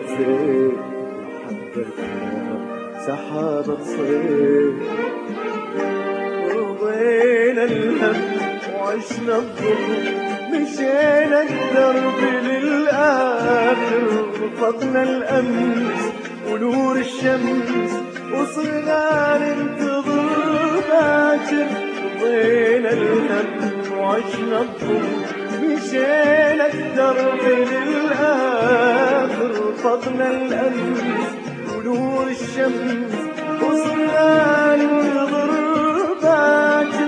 زين محبتنا سحابة صيف. رضينا الهم وعشنا الظلم، مشينا الدرب للآخر، رفضنا الأمس ونور الشمس وصرنا ننتظر باكر. رضينا الهم وعشنا الظلم، مشينا الدرب للآخر، رفضنا الأمس ونور الشمس وصرنا ننتظر باكر.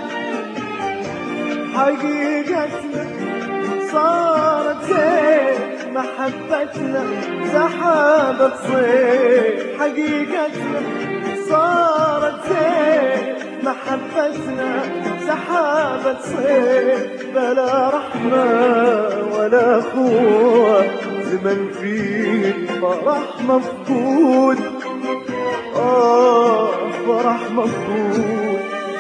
حقيقتنا صارت زين محبتنا سحابة صيف. حقيقتنا صارت زين محبتنا سحابة صيف. بلا رحمة ولا قوة، زمن فيه فرح مفقود. فرح مفقود.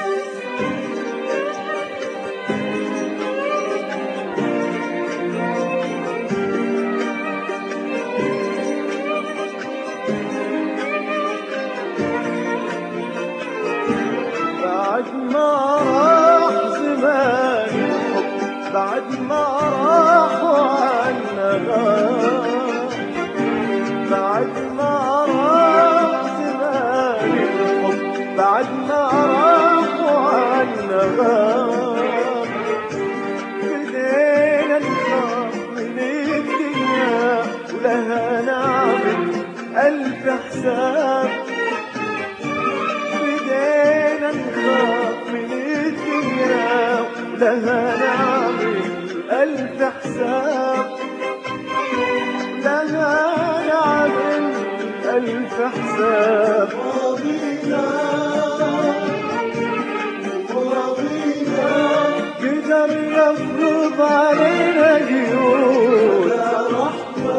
بعد ما راح زمان الحب، بعد ما راح وعنا غاب، بعد ما راح زمان الحب، بعد ما راح وعنا غاب. بدينا نخاف من الدنيا ولها نعمل ألف حساب. بدينا نخاف من الدنيا لها نعمل ألف حساب، لها نعمل ألف حساب. راضينا وراضينا قدر يفرض علينا قيود، لا رحمة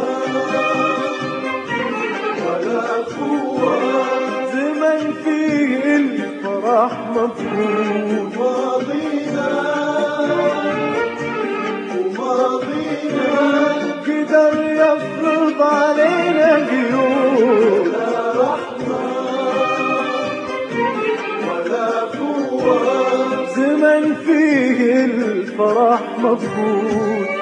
ولا قوة، زمن فيه الفرح مفقود. ماضينا وماضينا قدر يفرض علينا قيود، لا رحمة ولا قوة، زمن فيه الفرح مفقود.